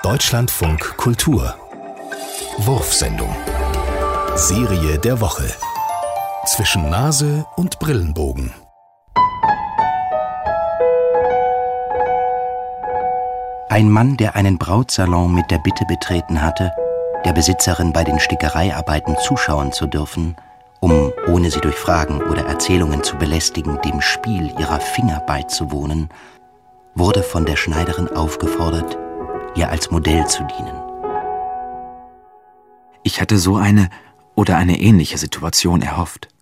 Deutschlandfunk Kultur Wurfsendung. Serie der Woche. Zwischen Nase und Brillenbogen. Ein Mann, der einen Brautsalon mit der Bitte betreten hatte, der Besitzerin bei den Stickereiarbeiten zuschauen zu dürfen, um, ohne sie durch Fragen oder Erzählungen zu belästigen, dem Spiel ihrer Finger beizuwohnen, wurde von der Schneiderin aufgefordert, ihr als Modell zu dienen. Ich hatte so eine oder eine ähnliche Situation erhofft.